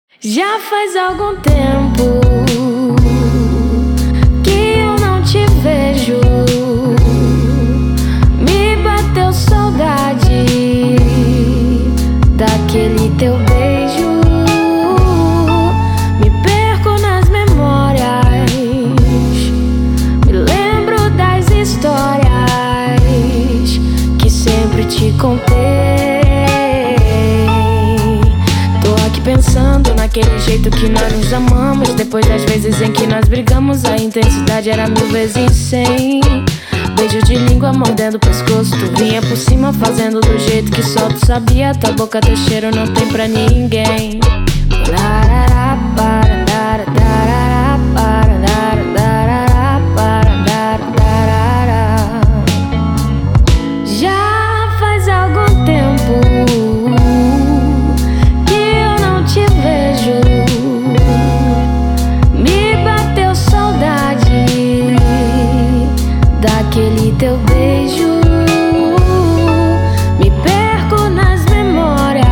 Já faz algum tempo que eu não te vejo. Me bateu saudade daquele teu beijo. Me perco nas memórias, me lembro das histórias que sempre te contei. Pensando naquele jeito que nós nos amamos. Depois das vezes em que nós brigamos, a intensidade era 1000 vezes 100. Beijo de língua mordendo o pescoço, tu vinha por cima fazendo do jeito que só tu sabia. Tua boca, teu cheiro não tem pra ninguém. Já faz algum tempo daquele teu beijo. Me perco nas memórias,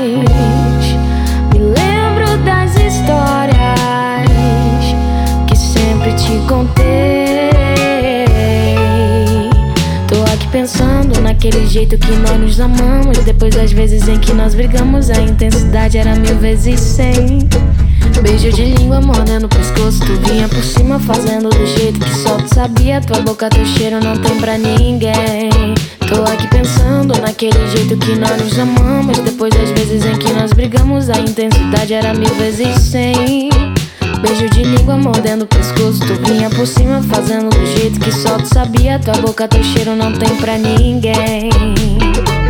me lembro das histórias que sempre te contei. Tô aqui pensando naquele jeito que nós nos amamos. Depois das vezes em que nós brigamos, a intensidade era 1000 vezes 100. Beijo de língua mordendo o pescoço, tu vinha por cima fazendo do jeito que só tu sabia. Tua boca, teu cheiro não tem pra ninguém. Tô aqui pensando naquele jeito que nós nos amamos. Depois das vezes em que nós brigamos, a intensidade era 1000 vezes 100. Beijo de língua mordendo o pescoço, tu vinha por cima fazendo do jeito que só tu sabia. Tua boca, teu cheiro não tem pra ninguém.